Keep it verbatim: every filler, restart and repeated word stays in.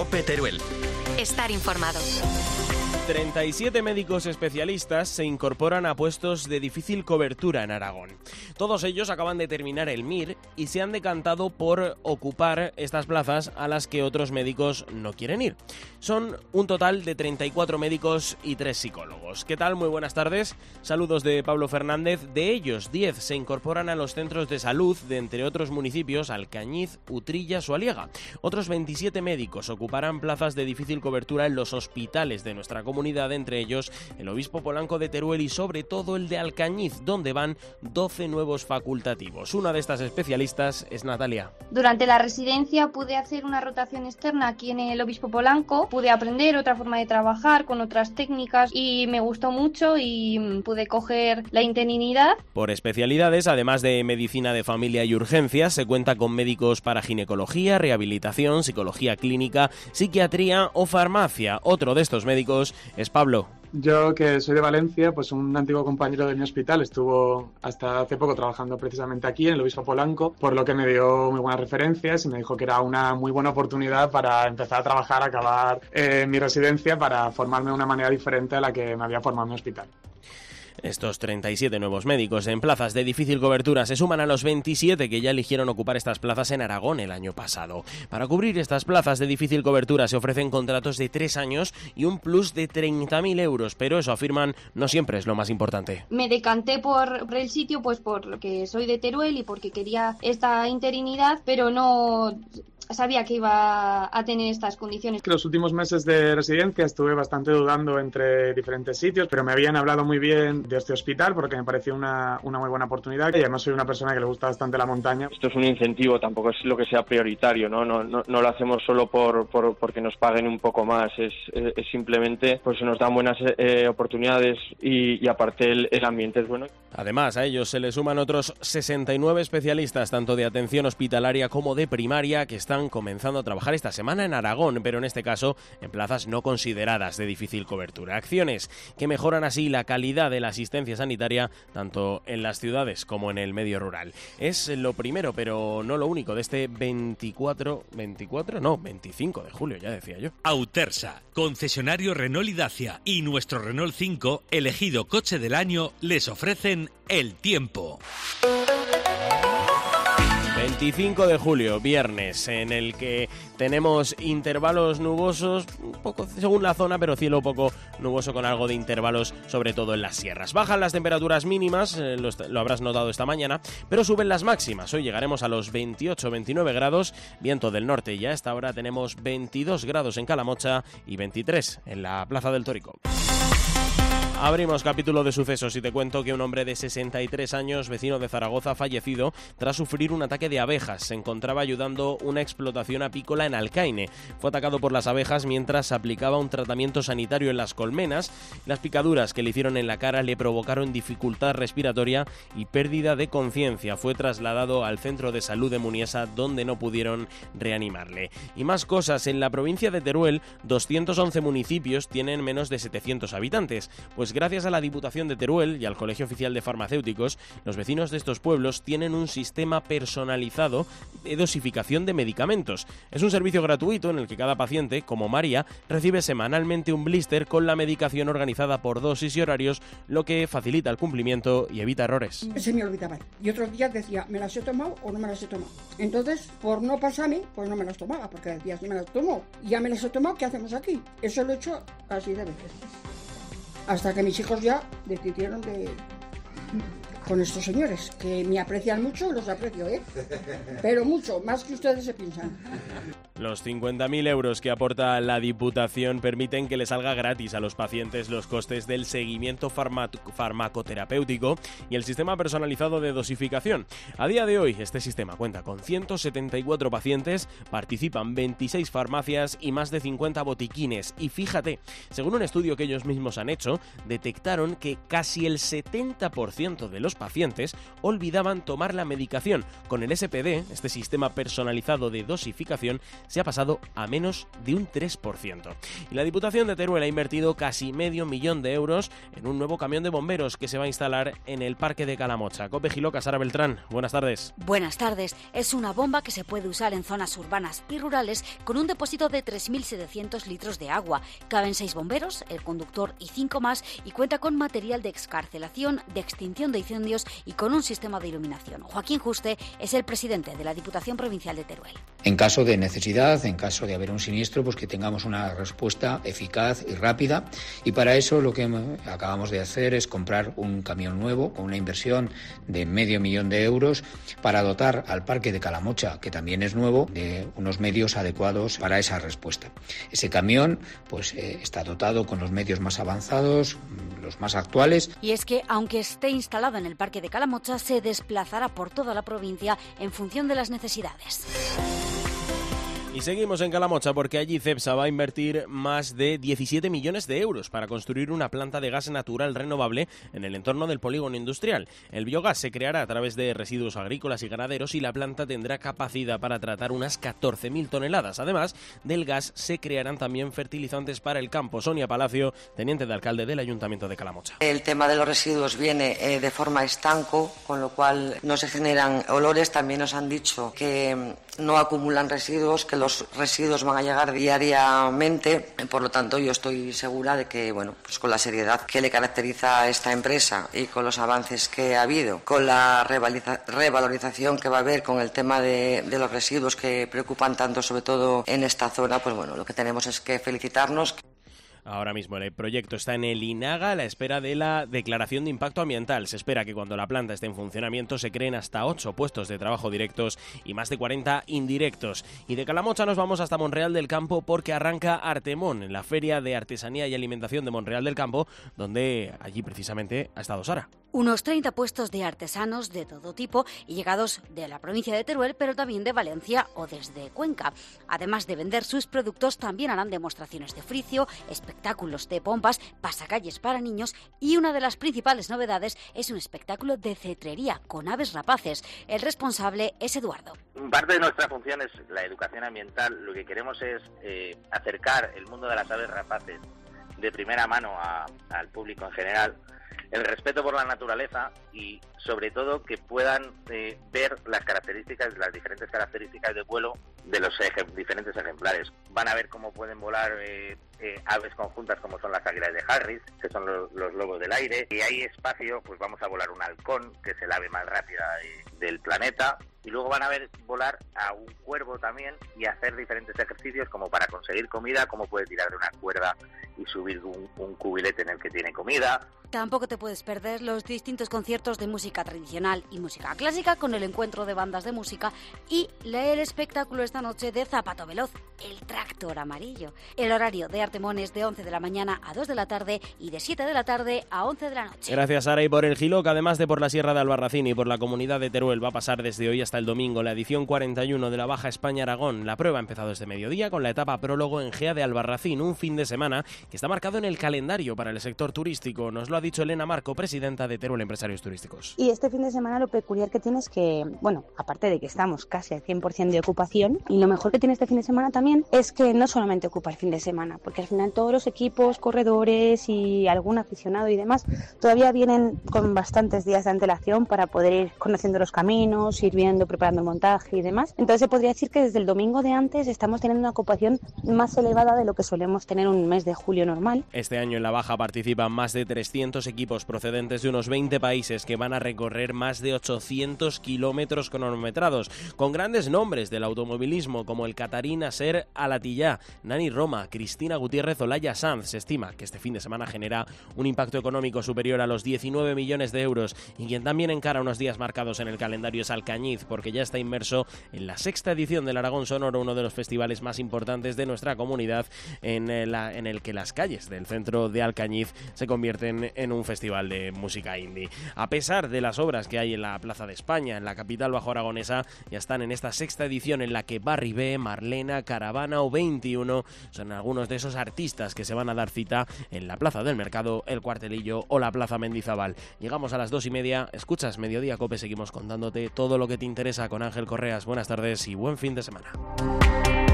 Cope Teruel. Estar informado. treinta y siete médicos especialistas se incorporan a puestos de difícil cobertura en Aragón. Todos ellos acaban de terminar el M I R y se han decantado por ocupar estas plazas a las que otros médicos no quieren ir. Son un total de treinta y cuatro médicos y tres psicólogos. ¿Qué tal? Muy buenas tardes. Saludos de Pablo Fernández. De ellos, diez se incorporan a los centros de salud de, entre otros municipios, Alcañiz, Utrillas o Aliaga. Otros veintisiete médicos ocuparán plazas de difícil cobertura en los hospitales de nuestra comunidad. Comunidad, entre ellos el obispo Polanco de Teruel y sobre todo el de Alcañiz, donde van doce nuevos facultativos. Una de estas especialistas es Natalia. Durante la residencia pude hacer una rotación externa aquí en el obispo Polanco, pude aprender otra forma de trabajar con otras técnicas y me gustó mucho y pude coger la interinidad. Por especialidades, además de medicina de familia y urgencias, se cuenta con médicos para ginecología, rehabilitación, psicología clínica, psiquiatría o farmacia. Otro de estos médicos es Pablo. Yo, que soy de Valencia, pues un antiguo compañero de mi hospital estuvo hasta hace poco trabajando precisamente aquí en el obispo Polanco, por lo que me dio muy buenas referencias y me dijo que era una muy buena oportunidad para empezar a trabajar, acabar eh, mi residencia, para formarme de una manera diferente a la que me había formado en mi hospital. Estos treinta y siete nuevos médicos en plazas de difícil cobertura se suman a los veintisiete que ya eligieron ocupar estas plazas en Aragón el año pasado. Para cubrir estas plazas de difícil cobertura se ofrecen contratos de tres años y un plus de treinta mil euros, pero eso, afirman, no siempre es lo más importante. Me decanté por el sitio pues por lo que soy de Teruel y porque quería esta interinidad, pero no sabía que iba a tener estas condiciones. Los últimos meses de residencia estuve bastante dudando entre diferentes sitios, pero me habían hablado muy bien de este hospital porque me pareció una, una muy buena oportunidad y además soy una persona que le gusta bastante la montaña. Esto es un incentivo, tampoco es lo que sea prioritario, ¿no? No, no, no lo hacemos solo por, por porque nos paguen un poco más, es, es simplemente pues nos dan buenas eh, oportunidades y, y aparte el, el ambiente es bueno. Además, a ellos se les suman otros sesenta y nueve especialistas, tanto de atención hospitalaria como de primaria, que están comenzando a trabajar esta semana en Aragón, pero en este caso en plazas no consideradas de difícil cobertura. Acciones que mejoran así la calidad de la asistencia sanitaria tanto en las ciudades como en el medio rural. Es lo primero, pero no lo único, de este veinticuatro, veinticuatro, no, veinticinco de julio, ya decía yo. Autersa, concesionario Renault y Dacia y nuestro Renault cinco, elegido coche del año, les ofrecen el tiempo. veinticinco de julio, viernes, en el que tenemos intervalos nubosos, un poco según la zona, pero cielo poco nuboso con algo de intervalos, sobre todo en las sierras. Bajan las temperaturas mínimas, eh, lo, lo habrás notado esta mañana, pero suben las máximas. Hoy llegaremos a los veintiocho veintinueve grados, viento del norte, y a esta hora tenemos veintidós grados en Calamocha y veintitrés en la Plaza del Tórico. Abrimos capítulo de sucesos y te cuento que un hombre de sesenta y tres años, vecino de Zaragoza, ha fallecido tras sufrir un ataque de abejas. Se encontraba ayudando una explotación apícola en Alcaine. Fue atacado por las abejas mientras aplicaba un tratamiento sanitario en las colmenas. Las picaduras que le hicieron en la cara le provocaron dificultad respiratoria y pérdida de conciencia. Fue trasladado al centro de salud de Muniesa, donde no pudieron reanimarle. Y más cosas. En la provincia de Teruel, doscientos once municipios tienen menos de setecientos habitantes. Pues gracias a la Diputación de Teruel y al Colegio Oficial de Farmacéuticos, los vecinos de estos pueblos tienen un sistema personalizado de dosificación de medicamentos. Es un servicio gratuito en el que cada paciente, como María, recibe semanalmente un blister con la medicación organizada por dosis y horarios, lo que facilita el cumplimiento y evita errores. Se me olvidaba. Y otros días decía, ¿me las he tomado o no me las he tomado? Entonces, por no pasarme, pues no me las tomaba, porque decía, si me las tomo, ya me las he tomado, ¿qué hacemos aquí? Eso lo he hecho así de veces. Hasta que mis hijos ya decidieron de con estos señores, que me aprecian mucho, los aprecio, ¿eh? Pero mucho, más que ustedes se piensan. Los cincuenta mil euros que aporta la Diputación permiten que le salga gratis a los pacientes los costes del seguimiento farma- farmacoterapéutico y el sistema personalizado de dosificación. A día de hoy, este sistema cuenta con ciento setenta y cuatro pacientes, participan veintiséis farmacias y más de cincuenta botiquines. Y fíjate, según un estudio que ellos mismos han hecho, detectaron que casi el setenta por ciento de los pacientes olvidaban tomar la medicación. Con el S P D, este sistema personalizado de dosificación, se ha pasado a menos de un tres por ciento. Y la Diputación de Teruel ha invertido casi medio millón de euros en un nuevo camión de bomberos que se va a instalar en el Parque de Calamocha. Cope Giloca, Sara Beltrán, buenas tardes. Buenas tardes. Es una bomba que se puede usar en zonas urbanas y rurales con un depósito de tres mil setecientos litros de agua. Caben seis bomberos, el conductor y cinco más, y cuenta con material de excarcelación, de extinción de incendios y con un sistema de iluminación. Joaquín Juste es el presidente de la Diputación Provincial de Teruel. En caso de necesidad, en caso de haber un siniestro, pues que tengamos una respuesta eficaz y rápida, y para eso lo que acabamos de hacer es comprar un camión nuevo con una inversión de medio millón de euros para dotar al Parque de Calamocha, que también es nuevo, de unos medios adecuados para esa respuesta. Ese camión pues eh, está dotado con los medios más avanzados, los más actuales. Y es que, aunque esté instalado en el Parque de Calamocha, se desplazará por toda la provincia en función de las necesidades. Y seguimos en Calamocha porque allí Cepsa va a invertir más de diecisiete millones de euros para construir una planta de gas natural renovable en el entorno del polígono industrial. El biogás se creará a través de residuos agrícolas y ganaderos y la planta tendrá capacidad para tratar unas catorce mil toneladas. Además del gas, se crearán también fertilizantes para el campo. Sonia Palacio, teniente de alcalde del Ayuntamiento de Calamocha. El tema de los residuos viene eh, de forma estanco, con lo cual no se generan olores. También nos han dicho que no acumulan residuos, que los residuos van a llegar diariamente. Por lo tanto, yo estoy segura de que, bueno, pues con la seriedad que le caracteriza a esta empresa y con los avances que ha habido, con la revalorización que va a haber con el tema de, de los residuos que preocupan tanto, sobre todo en esta zona, pues bueno, lo que tenemos es que felicitarnos. Ahora mismo el proyecto está en el INAGA a la espera de la declaración de impacto ambiental. Se espera que cuando la planta esté en funcionamiento se creen hasta ocho puestos de trabajo directos y más de cuarenta indirectos. Y de Calamocha nos vamos hasta Monreal del Campo porque arranca Artemón, en la Feria de Artesanía y Alimentación de Monreal del Campo, donde allí precisamente ha estado Sara. Unos treinta puestos de artesanos de todo tipo y llegados de la provincia de Teruel, pero también de Valencia o desde Cuenca. Además de vender sus productos, también harán demostraciones de fricio, espectáculos de pompas, pasacalles para niños y una de las principales novedades es un espectáculo de cetrería con aves rapaces. El responsable es Eduardo. Parte de nuestra función es la educación ambiental. Lo que queremos es eh, acercar el mundo de las aves rapaces de primera mano a, al público en general, el respeto por la naturaleza y sobre todo que puedan eh, ver las características, las diferentes características de vuelo de los ejem- diferentes ejemplares. Van a ver cómo pueden volar eh, eh, aves conjuntas como son las águilas de Harris, que son los, los lobos del aire, y hay espacio, pues vamos a volar un halcón, que es el ave más rápida de, del planeta, y luego van a ver volar a un cuervo también y hacer diferentes ejercicios como para conseguir comida, cómo puede tirar de una cuerda y subir un, un cubilete en el que tiene comida. Tampoco te puedes perder los distintos conciertos de música tradicional y música clásica con el encuentro de bandas de música y el espectáculo esta noche de Zapato Veloz, el tractor amarillo. El horario de Artemón es de once de la mañana a dos de la tarde y de siete de la tarde a once de la noche. Gracias, Sara. Y por el Giloc, además de por la Sierra de Albarracín y por la comunidad de Teruel, va a pasar desde hoy hasta el domingo la edición cuarenta y uno de la Baja España-Aragón. La prueba ha empezado desde mediodía con la etapa prólogo en Gea de Albarracín, un fin de semana que está marcado en el calendario para el sector turístico. Nos lo ha dicho Elena Marco, presidenta de Teruel Empresarios Turísticos. Y este fin de semana lo peculiar que tiene es que, bueno, aparte de que estamos casi al cien por ciento de ocupación, y lo mejor que tiene este fin de semana también es que no solamente ocupa el fin de semana, porque al final todos los equipos, corredores y algún aficionado y demás todavía vienen con bastantes días de antelación para poder ir conociendo los caminos, ir viendo, preparando el montaje y demás. Entonces se podría decir que desde el domingo de antes estamos teniendo una ocupación más elevada de lo que solemos tener un mes de julio normal. Este año en la Baja participan más de trescientos equipos procedentes de unos veinte países que van a recorrer más de ochocientos kilómetros cronometrados, con grandes nombres del automovilismo como el catarí Nasser Al-Attiyah, Nani Roma, Cristina Gutiérrez o Laia Sanz. Se estima que este fin de semana genera un impacto económico superior a los diecinueve millones de euros, y quien también encara unos días marcados en el calendario es Alcañiz, porque ya está inmerso en la sexta edición del Aragón Sonoro, uno de los festivales más importantes de nuestra comunidad, en, la, en el que las las calles del centro de Alcañiz se convierten en un festival de música indie. A pesar de las obras que hay en la Plaza de España, en la capital bajo-aragonesa, ya están en esta sexta edición en la que Barry B, Marlena, Caravana o veintiuno son algunos de esos artistas que se van a dar cita en la Plaza del Mercado, el Cuartelillo o la Plaza Mendizabal. Llegamos a las dos y media, escuchas Mediodía Cope, seguimos contándote todo lo que te interesa con Ángel Correas. Buenas tardes y buen fin de semana.